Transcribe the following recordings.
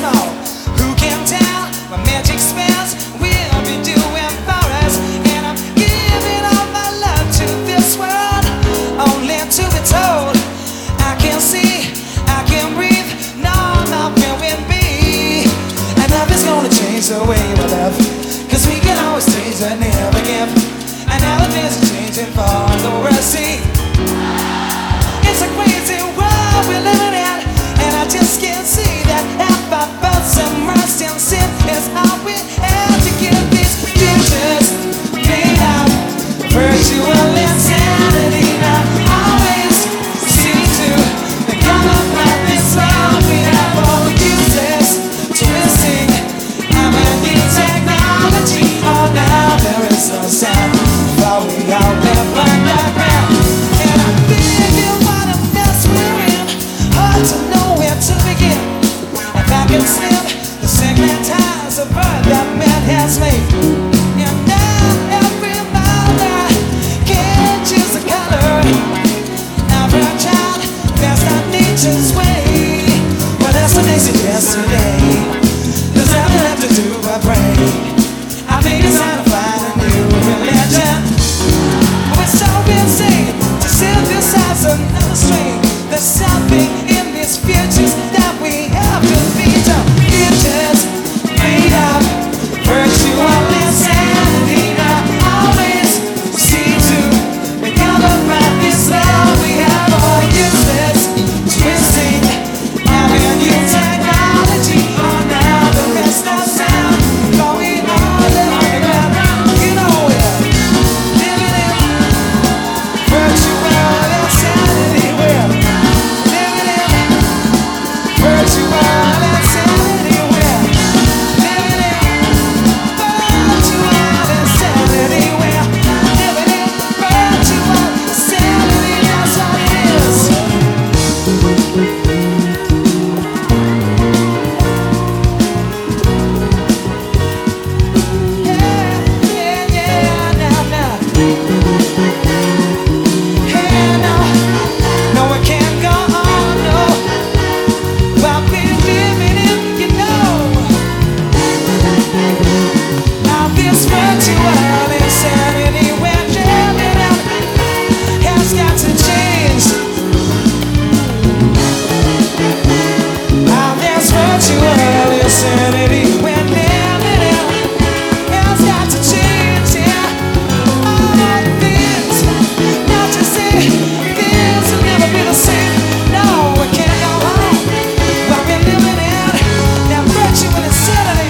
small. Who can tell what magic spells will be doing for us? And I'm giving all my love to this world, only to be told I can't see, I can't breathe, no, nothing with me. And nothing's gonna change the way we love, 'cause we can always change and never give. And now the things are changing for the world, see. It's a crazy world we're living in, and I just can't see that half our faults and mercy and sin is all we have to give these futures made of virtual insanity. Now always seem to come up like this love we have all useless, twisting our new technology. Oh, now there is no sound, but we all live underground. And I'm thinking what a mess we're in, hard to know where to begin. If I can slip the stigmatized of birth that man has made, and now every mother can't choose the color of her child. That's not nature's way. Well, that's what they suggest today. There's nothing left to do but pray. I think it's time to find a new religion. We're so insane to synthesize another string. There's something in these futures that we have to beat up. Futures made of virtual insanity. Now always seem to recover by this love we have all useless, twisting our new technology. Oh, now the rest of sound, but we all live on the ground. You know we're living in virtual insanity. We're living in virtual insanity. We're living in virtual insanity. We're living in virtual insanity. That's what it is. Yeah, now. Hey, no, it can't go on, no. While we're living in, you know, now this virtual insanity we're living in has got to change. Now this virtual insanity we're living in has got to change, yeah. All things, not to say things will never be the same. No, it can't go on while we're living in that virtual insanity.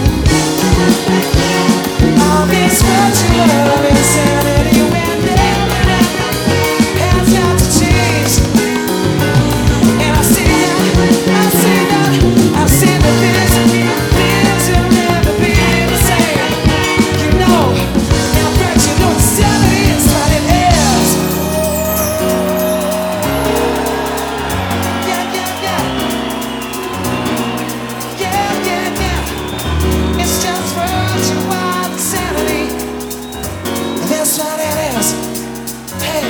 All this virtual insanity we're living in has got to change. And I see that things will never be the same. You know, now virtual insanity is what it is. Yeah. It's just virtual insanity. That's what it is. Hey.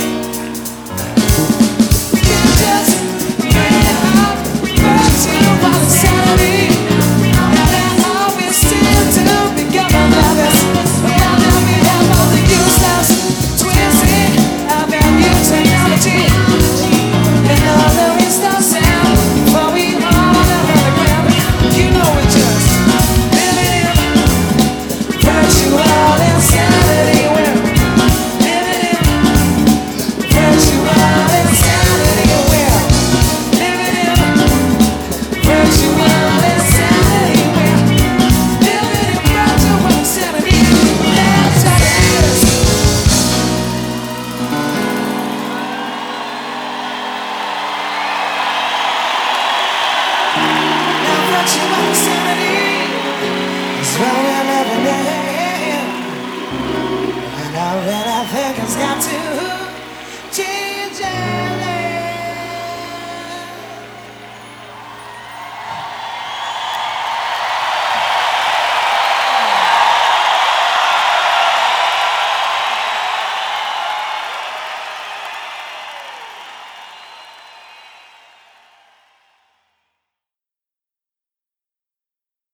You just made up virtual insanity. And that always seems to be governed by this. Well, now we have all the useless, twisting of our new technology. And now there is no sound, but we all live underground. You know we're just living in virtual insanity. We're living in virtual insanity. We're living in virtual insanity. We're living in virtual insanity. That's what it is. Now virtual insanity is what we're living in. And I really think it's got to